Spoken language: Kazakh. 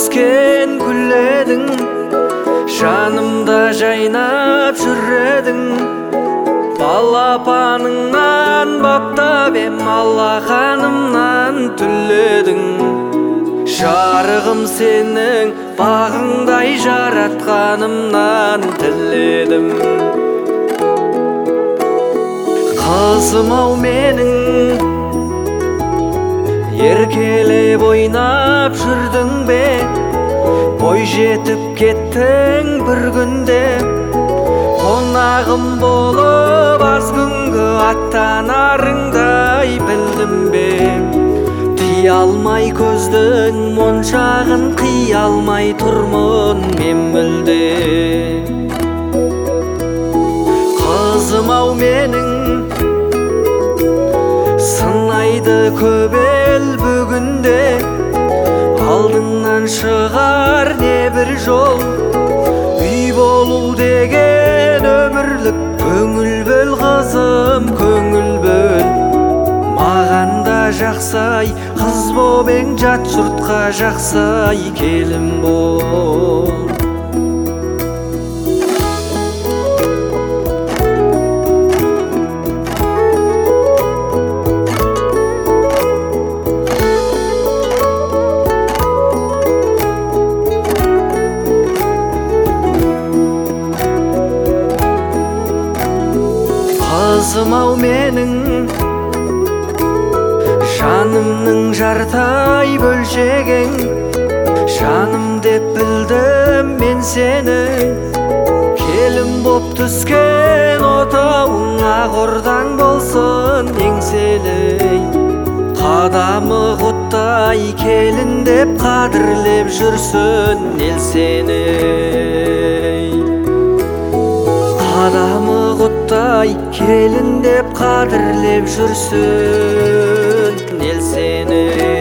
өскен гүл едің, жанымда жайнап жүр едің. Балапаныңнан баптап ем, алақанымнан түледің. Жарығым сенің бағыңдай жаратқанымнан тіледім. Қызым-ау менің, еркелеп ойнап жүрдің бе? Бой жетіп кеттің бір күнде, қонағым болып аз күнгі аттанарыңдай білдім бе? Тия алмай көздің моншағын, қия алмай тұрмын мен мүлде. Қызым-ау менің, сынайды көп ел бүгінде, алдыңнан шығар не бір жол. Үй болу деген өмірлік, көңіл бөл қызым, көңіл бөл. Маған да жақсай, қыз боп ең, жат жұртқа жақсай, келін бол. Қызым-ау менің, жанымның жартай бөлшегің. Жаным деп білдім мен сені, келін боп түскен отауың, ақ ордаң болсын еңселей. Қадамы құттай келін деп қадірлеп жүрсін ел сені. Қадамы құттай келін деп қадірлеп жүрсін ел сені.